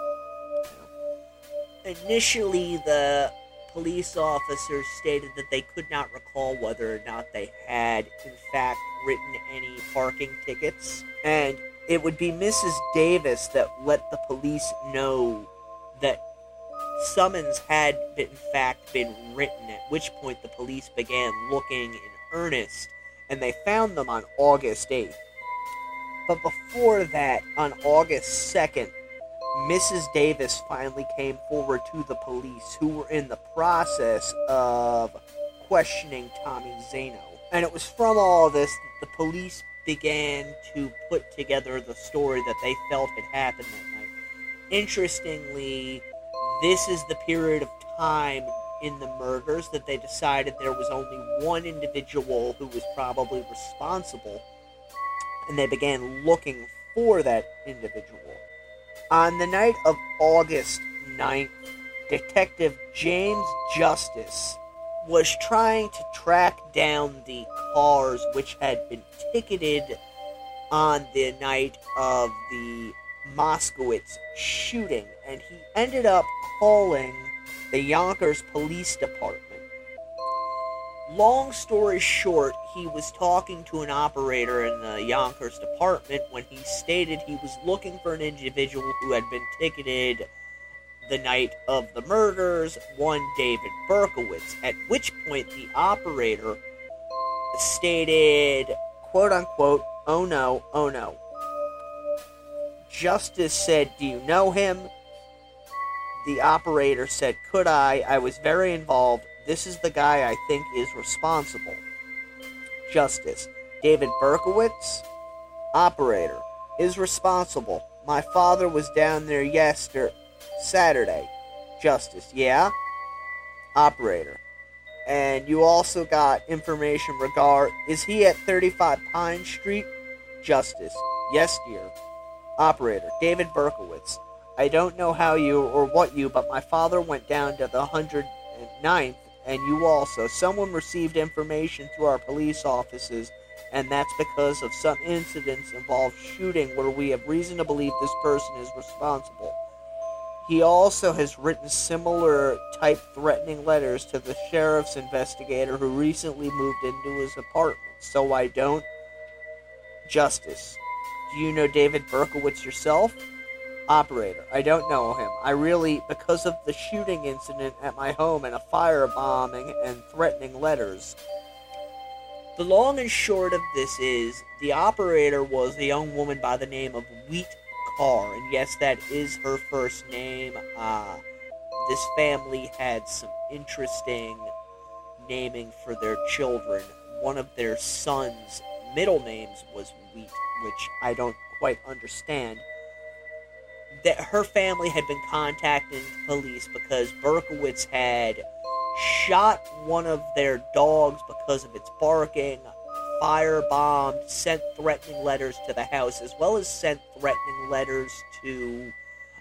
Initially, the police officers stated that they could not recall whether or not they had, in fact, written any parking tickets, and it would be Mrs. Davis that let the police know that summons had, in fact, been written, at which point the police began looking in earnest, and they found them on August 8th. But before that, on August 2nd, Mrs. Davis finally came forward to the police, who were in the process of questioning Tommy Zano. And it was from all this that the police began to put together the story that they felt had happened that night. Interestingly, this is the period of time in the murders that they decided there was only one individual who was probably responsible, and they began looking for that individual. On the night of August 9th, Detective James Justice was trying to track down the cars which had been ticketed on the night of the Moskowitz shooting, and he ended up calling the Yonkers Police Department. Long story short, he was talking to an operator in the Yonkers department when he stated he was looking for an individual who had been ticketed the night of the murders, one David Berkowitz, at which point the operator stated, quote-unquote, "Oh no, oh no." Justice said, "Do you know him?" The operator said, "Could I? I was very involved. This is the guy I think is responsible." Justice: "David Berkowitz?" Operator: "Is responsible. My father was down there Saturday." Justice: "Yeah?" Operator: "And you also got information is he at 35 Pine Street?" Justice: "Yes, dear." Operator: "David Berkowitz. I don't know how you or what you, but my father went down to the 109th, and you also. Someone received information through our police offices, and that's because of some incidents involved shooting where we have reason to believe this person is responsible. He also has written similar type threatening letters to the sheriff's investigator who recently moved into his apartment. So I don't." Justice: "Do you know David Berkowitz yourself?" Operator: "I don't know him. Because of the shooting incident at my home and a firebombing and threatening letters." The long and short of this is, the operator was a young woman by the name of Wheat Carr, and yes, that is her first name. This family had some interesting naming for their children. One of their sons' middle names was Wheat, which I don't quite understand. That her family had been contacting the police because Berkowitz had shot one of their dogs because of its barking, firebombed, sent threatening letters to the house, as well as sent threatening letters to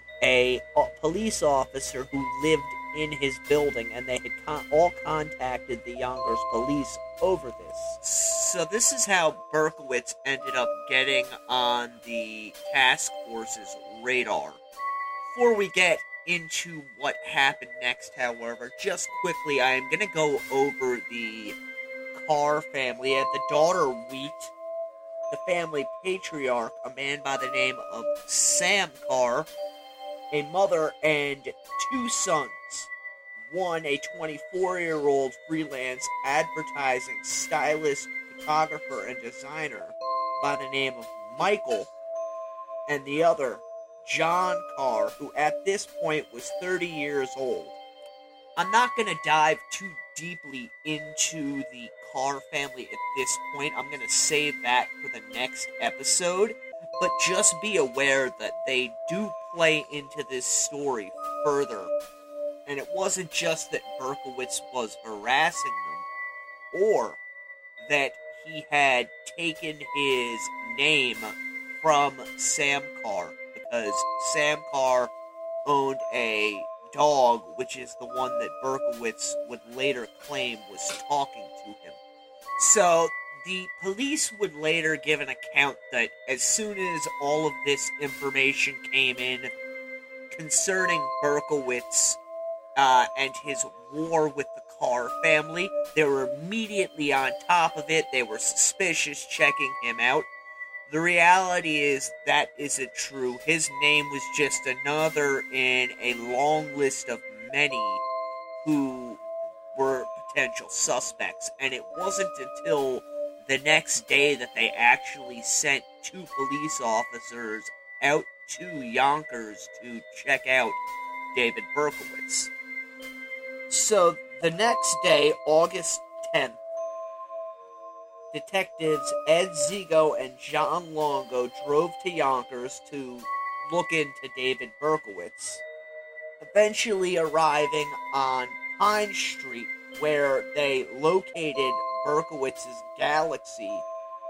a police officer who lived in his building, and they had all contacted the Yonkers police over this. So this is how Berkowitz ended up getting on the task force's radar. Before we get into what happened next, however, just quickly, I am going to go over the Carr family. And the daughter, Wheat, the family patriarch, a man by the name of Sam Carr, a mother, and two sons. One, a 24-year-old freelance advertising stylist, photographer, and designer by the name of Michael, and the other, John Carr, who at this point was 30 years old. I'm not going to dive too deeply into the Carr family at this point. I'm going to save that for the next episode, but just be aware that they do play into this story further. And it wasn't just that Berkowitz was harassing them, or that he had taken his name from Sam Carr, because Sam Carr owned a dog, which is the one that Berkowitz would later claim was talking to him. So, the police would later give an account that as soon as all of this information came in concerning Berkowitz and his war with the Carr family, they were immediately on top of it. They were suspicious, checking him out. The reality is that isn't true. His name was just another in a long list of many who were potential suspects, and it wasn't until the next day that they actually sent 2 police officers out to Yonkers to check out David Berkowitz. So the next day, August 10th, detectives Ed Zigo and John Longo drove to Yonkers to look into David Berkowitz, eventually arriving on Pine Street, where they located Berkowitz's Galaxy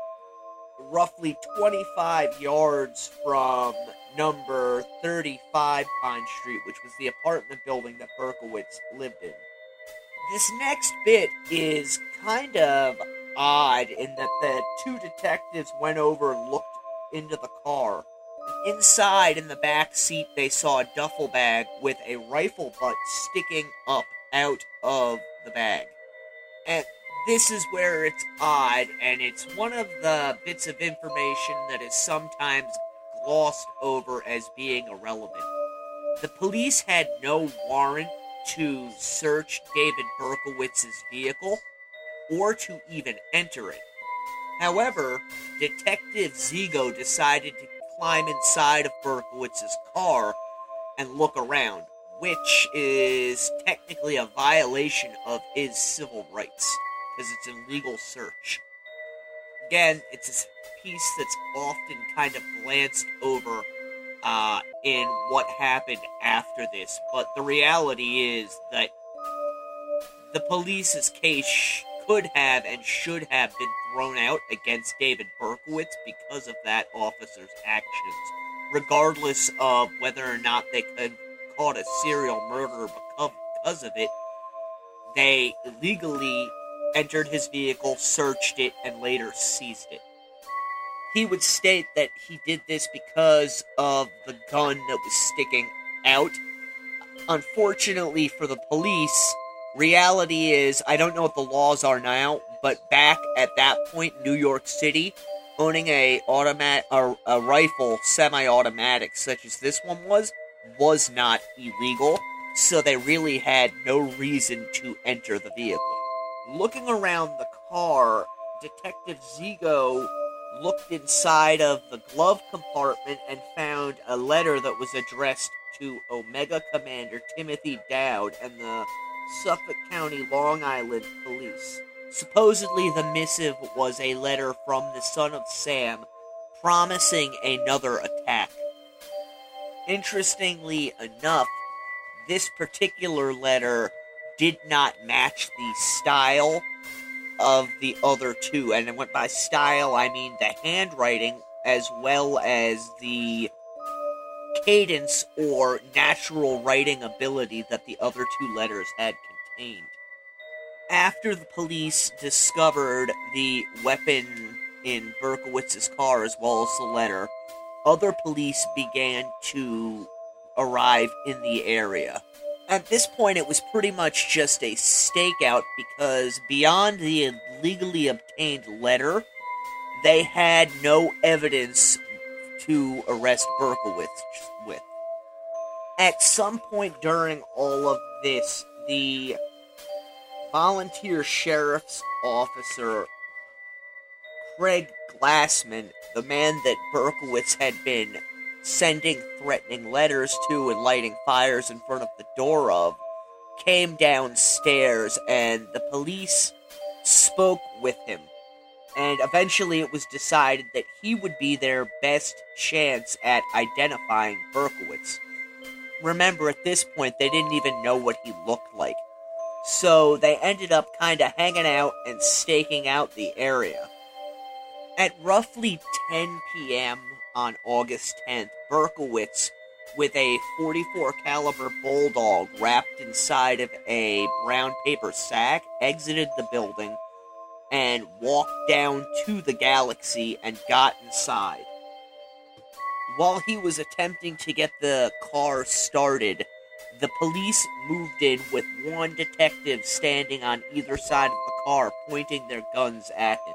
roughly 25 yards from number 35 Pine Street, which was the apartment building that Berkowitz lived in. This next bit is kind of odd in that the 2 detectives went over and looked into the car. Inside, in the back seat, they saw a duffel bag with a rifle butt sticking up out of the bag. And this is where it's odd, and it's one of the bits of information that is sometimes glossed over as being irrelevant. The police had no warrant to search David Berkowitz's vehicle, or to even enter it. However, Detective Zigo decided to climb inside of Berkowitz's car and look around, which is technically a violation of his civil rights, because it's an illegal search. Again, it's a piece that's often kind of glanced over in what happened after this, but the reality is that the police's case could have and should have been thrown out against David Berkowitz because of that officer's actions, regardless of whether or not they could caught a serial murderer because of it. They illegally entered his vehicle, searched it, and later seized it. He would state that he did this because of the gun that was sticking out. Unfortunately for the police, reality is, I don't know what the laws are now, but back at that point, New York City, owning a rifle, semi-automatic, such as this one was not illegal, so they really had no reason to enter the vehicle. Looking around the car, Detective Zigo looked inside of the glove compartment and found a letter that was addressed to Omega Commander Timothy Dowd and the Suffolk County, Long Island Police. Supposedly, the missive was a letter from the son of Sam promising another attack. Interestingly enough, this particular letter did not match the style of the other 2, and by style, I mean the handwriting as well as the cadence or natural writing ability that the other 2 letters had contained. After the police discovered the weapon in Berkowitz's car as well as the letter, other police began to arrive in the area. At this point, it was pretty much just a stakeout because beyond the illegally obtained letter, they had no evidence to arrest Berkowitz with. At some point during all of this, the volunteer sheriff's officer, Craig Glassman, the man that Berkowitz had been sending threatening letters to and lighting fires in front of the door of, came downstairs and the police spoke with him. And eventually it was decided that he would be their best chance at identifying Berkowitz. Remember, at this point, they didn't even know what he looked like. So they ended up kind of hanging out and staking out the area. At roughly 10 p.m. on August 10th, Berkowitz, with a .44 caliber bulldog wrapped inside of a brown paper sack, exited the building and walked down to the Galaxy and got inside. While he was attempting to get the car started, the police moved in with one detective standing on either side of the car, pointing their guns at him.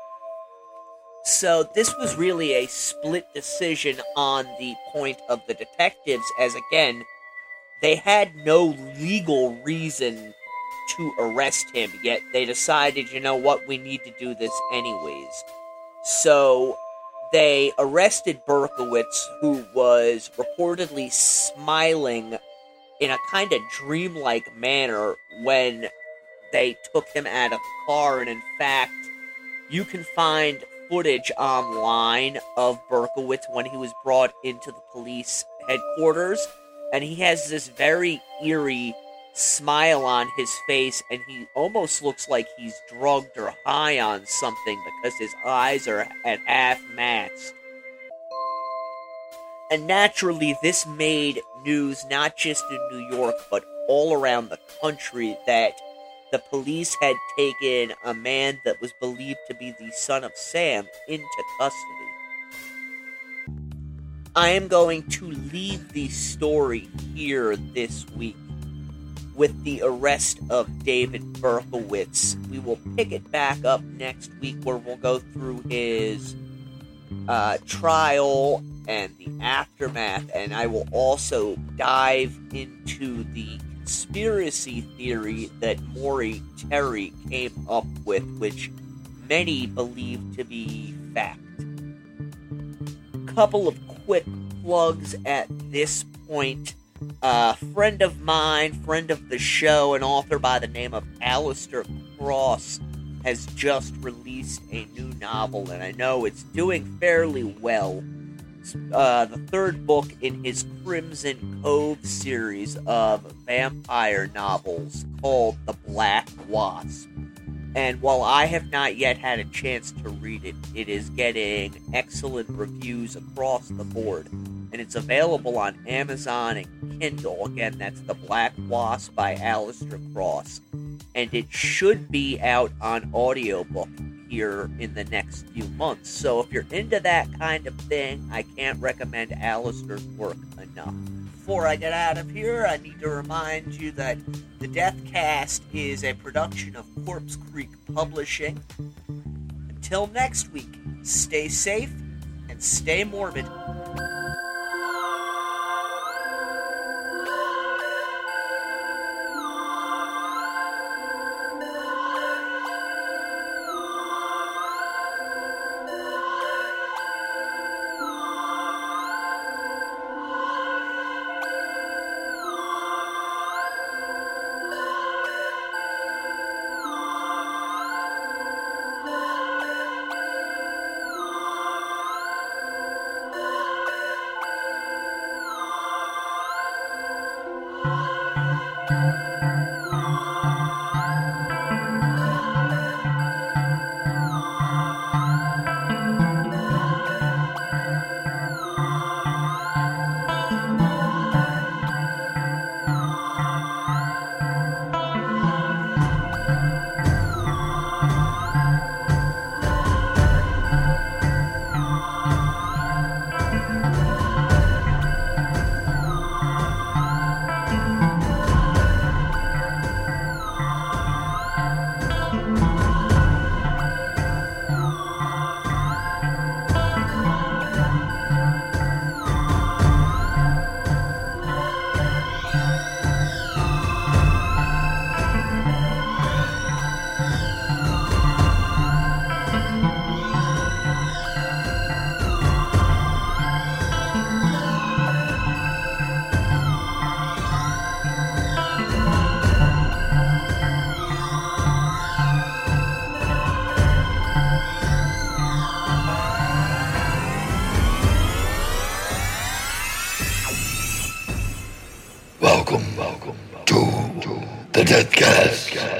So this was really a split decision on the point of the detectives, as again, they had no legal reason to arrest him, yet they decided, you know what, we need to do this anyways. So they arrested Berkowitz, who was reportedly smiling in a kind of dreamlike manner when they took him out of the car, and in fact, you can find footage online of Berkowitz when he was brought into the police headquarters, and he has this very eerie smile on his face, and he almost looks like he's drugged or high on something because his eyes are at half-mast. And naturally, this made news not just in New York, but all around the country, that the police had taken a man that was believed to be the son of Sam into custody. I am going to leave the story here this week with the arrest of David Berkowitz. We will pick it back up next week, where we'll go through his trial and the aftermath, and I will also dive into the conspiracy theory that Maury Terry came up with, which many believe to be fact. Couple of quick plugs at this point. Friend of mine, friend of the show, an author by the name of Alistair Cross has just released a new novel, and I know it's doing fairly well. It's the third book in his Crimson Cove series of vampire novels called The Black Wasp. And while I have not yet had a chance to read it, it is getting excellent reviews across the board. And it's available on Amazon and Kindle. Again, that's The Black Wasp by Alistair Cross. And it should be out on audiobook here in the next few months. So if you're into that kind of thing, I can't recommend Alistair's work enough. Before I get out of here, I need to remind you that the Deathcast is a production of Corpse Creek Publishing. Until next week, stay safe and stay morbid. Welcome to the Deathcast.